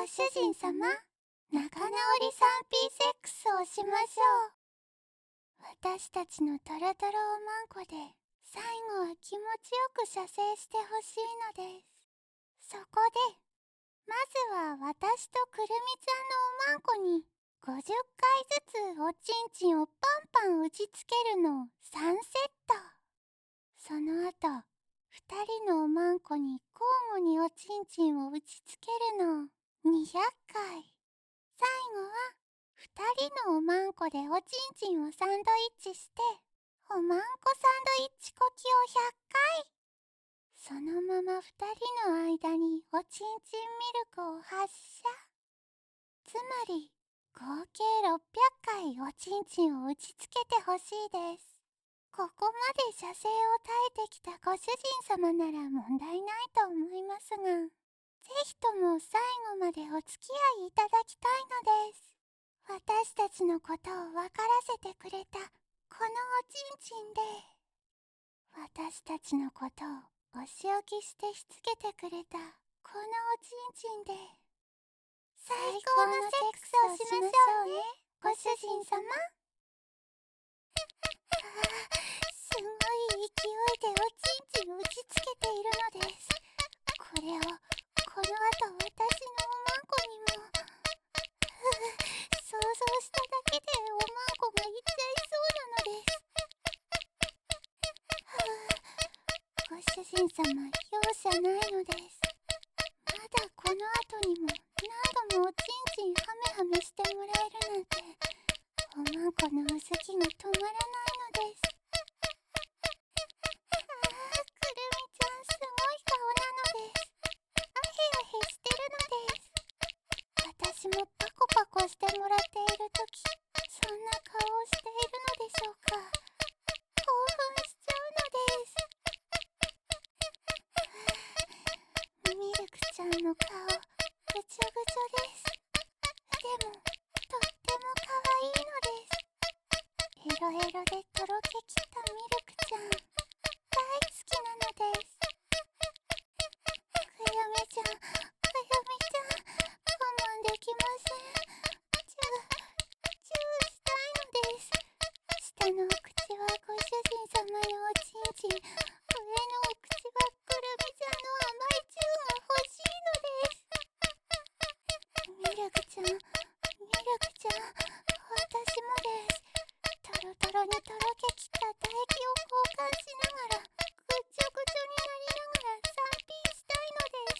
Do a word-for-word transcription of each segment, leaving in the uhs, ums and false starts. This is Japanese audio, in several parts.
ご主人様、仲直り スリーピー セックスをしましょう。私たちのトロトロおまんこで最後は気持ちよく射精してほしいのです。そこでまずは私とくるみちゃんのおまんこにごじゅっかいずつおちんちんをパンパン打ちつけるのをさんセット。その後ふたりのおまんこに交互におちんちんを打ちつけるのをにひゃっかい。最後はふたりのおまんこでおちんちんをサンドイッチしておまんこサンドイッチこきをひゃっかい。そのままふたりの間におちんちんミルクを発射。つまり合計ろっぴゃっかいおちんちんを打ちつけてほしいです。ここまで射精を耐えてきたご主人様なら問題ないと思いますが、ぜひとも最後までお付き合いいただきたいのです。私たちのことを分からせてくれたこのおちんちんで、私たちのことをお仕置きしてしつけてくれたこのおちんちんで、最高のセックスをしましょうね、ご主人様。すごい勢いでおちんちん打ちつけているのです。これをこの後私のおまんこにも想像しただけでおまんこがいっちゃいそうなのです。ご主人様、容赦ないのです。まだこの後にも何度もおちんちんハメハメしてもらえるなんて、おまんこのうずきが止まらないのです。ああ、くるみちゃんすごい顔なのです。アヘアヘしてるのです。私もパコパコしてもらっているとき、そんな顔をしているのでしょうか。興奮しちゃうのです。ミルクちゃんの顔、ぐちょぐちょです。でも、とっても可愛いのです。エロエロでとろけきったミルクちゃん、大好きなのです。くよみちゃん、くよみちゃん、我慢できません。チュー、チューしたいのです。下のお口はご主人様のおちんちん、上のお口はくるみちゃんの甘いチューが欲しいのです。ミルクちゃん、ミルクちゃん、私もです。トロトロにとろけきった唾液を交換しながら、ぐっちょぐちょになりながら スリーピー したいのです。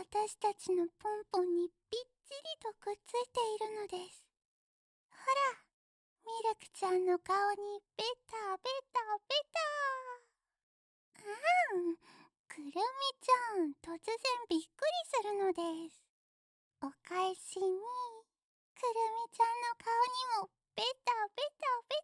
私たちのポンポンにぴっちりとくっついているのです。ほら、ミルクちゃんの顔にベタベタベタ。あん、くるみちゃん、突然びっくりするのです。お返しに、くるみちゃんの顔にもベタベタベ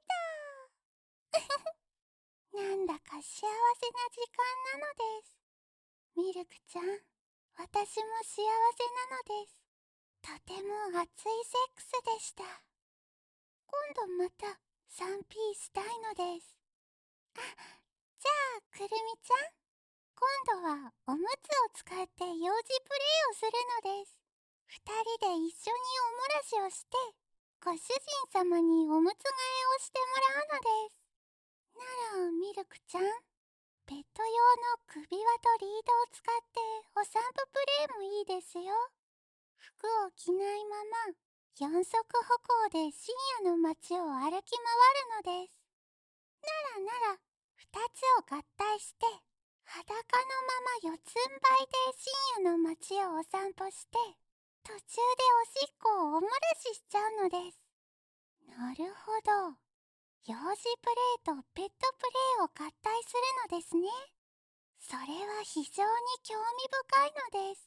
タ。なんだか幸せな時間なのです。ミルクちゃん、私も幸せなのです。とても熱いセックスでした。今度また スリーピー したいのです。あ、じゃあくるみちゃん、今度はおむつを使って幼児プレイをするのです。二人で一緒におもらしをして、ご主人様におむつ替えをしてもらうのです。ならミルクちゃん、ペット用の首輪とリードを使ってお散歩プレイもいいですよ。服を着ないまま四足歩行で深夜の街を歩き回るのです。ならなら二つを合体して裸のまま四つん這いで深夜の街をお散歩して、途中でおしっこをおもらししちゃうのです。なるほど。幼児プレイとペットプレイを合体するのですね。それは非常に興味深いのです。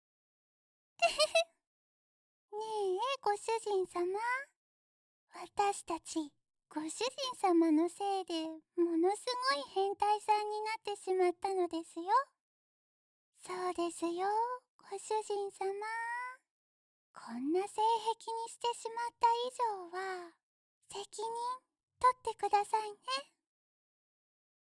ねえ、ご主人様。私たち、ご主人様のせいでものすごい変態さんになってしまったのですよ。そうですよ、ご主人様。こんな性癖にしてしまった以上は、責任取ってくださいね。